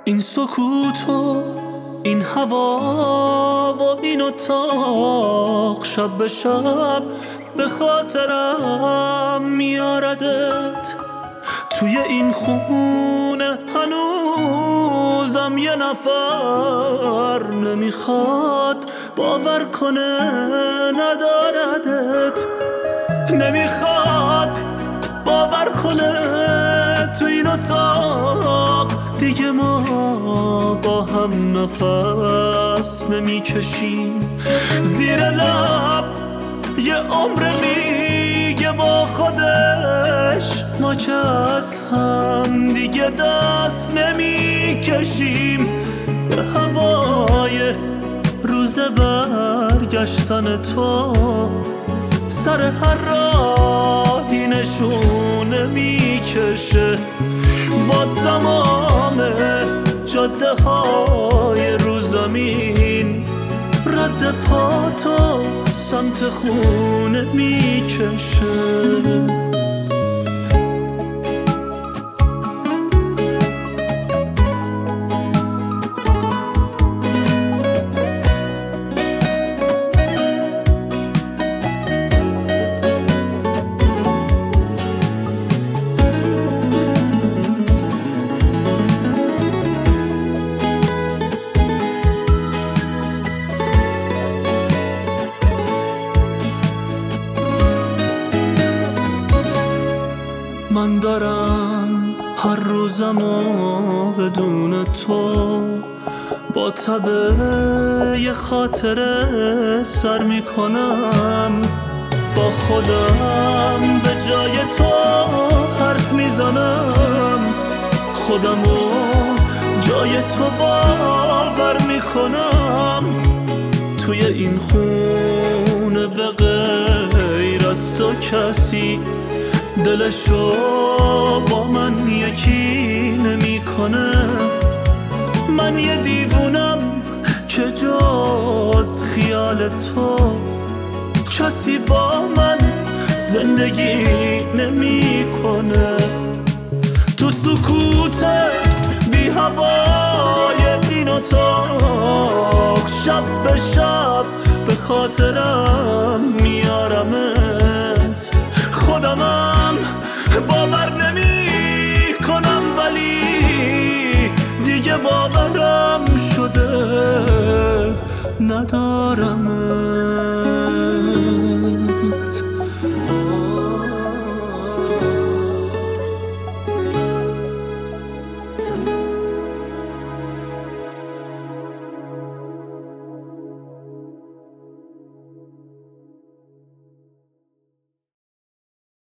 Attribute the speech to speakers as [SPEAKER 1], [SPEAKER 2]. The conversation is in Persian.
[SPEAKER 1] این سکوت و این هوا و این اتاق شب به شب به خاطرم میاردت. توی این خونه هنوزم یه نفر نمیخواد باور کنه نداردت، نمیخواد باور کنه تو این اتاق دیگه ما با هم نفس نمیکشیم. زیر لب یه عمر میگه با خودش ما که از هم دیگه دست نمیکشیم. به هوای روز برگشتن تو سر هر راهی نشونه میکشه. با تمام جاده های رو زمین رد پا تو سمت خونه میکشه. من دارم هر روزمو بدون تو با تبه یه خاطره سر میکنم. با خودم به جای تو حرف میزنم، خودمو جای تو باور میکنم. توی این خونه به غیر از تو کسی دلشو با من یکی نمیکنه. من یه دیوونم که جز خیال تو کسی با من زندگی نمیکنه. تو سکوت بی هوای این اتاق شب به شب به خاطرم میارمت. خودمم باور نمی کنم ولی دیگه باورم شده ندارم.